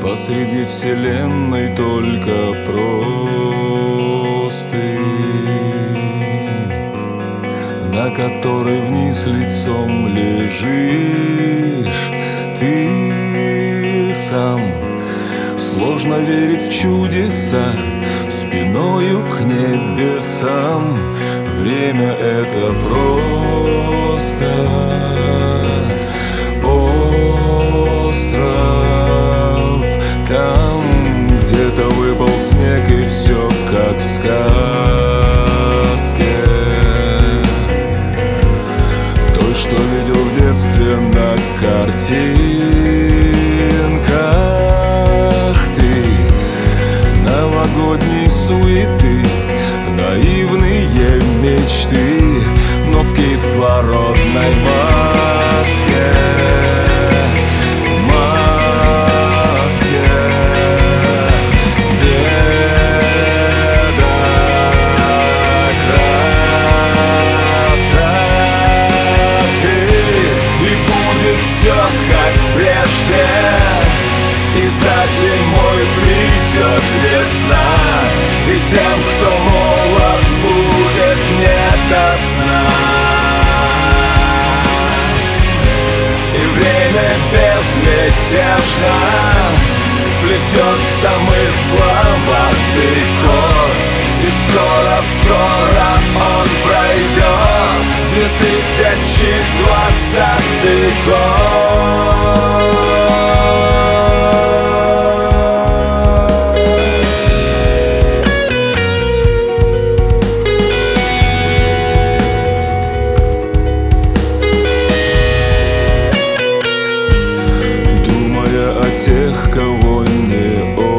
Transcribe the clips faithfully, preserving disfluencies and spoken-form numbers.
Посреди вселенной только простынь, на которой вниз лицом лежишь ты сам. Сложно верить в чудеса, спиною к небесам. Время — это просто остров. Там где-то выпал снег, и все как в сказке, той, что видел в детстве на картинках. Ты новогодней суеты, наивные мечты, но в кислородной маске. И за зимой придет весна, и тем, кто молод, будет не до сна. И время безмятежно плетет замысловатый код, и скоро-скоро он пройдет, две тысячи двадцатый год. Тех, кого не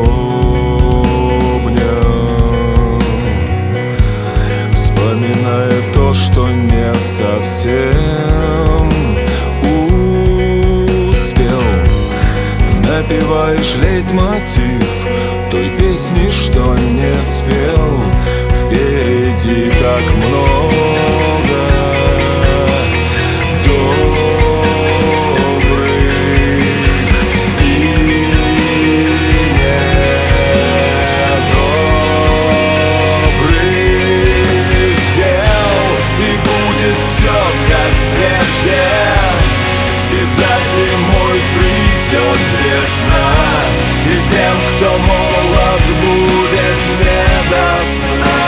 обнял, вспоминая то, что не совсем успел, напеваешь лейтмотив той песни, что не спел. Впереди так много и за зимой придет весна, и тем, кто молод, будет не до сна.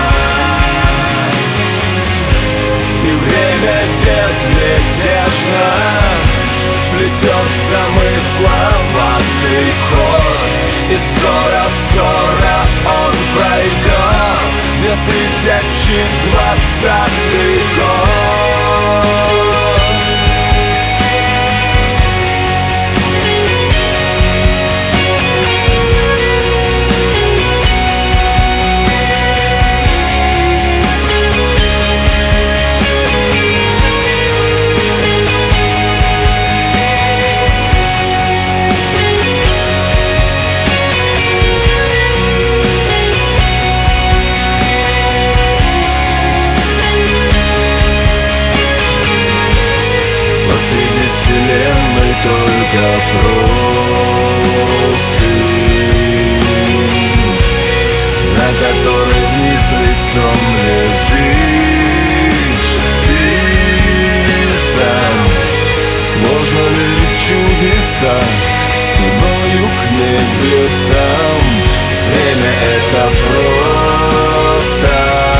И время безмятежно плетет замысловатый ход, и скоро-скоро он пройдет, две тысячи двадцатый год. Посреди вселенной только простынь, на которой вниз лицом лежишь ты сам. Сложно верить в чудеса, спиною к небесам. Время — это просто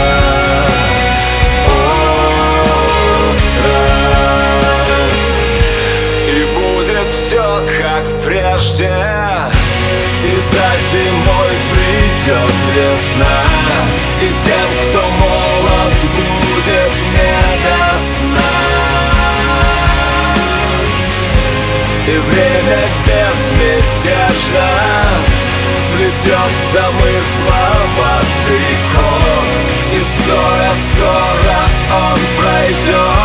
как прежде, и за зимой придет весна, и тем, кто молод, будет не до сна. И время безмятежно плетет замысловатый код, и скоро-скоро он пройдет,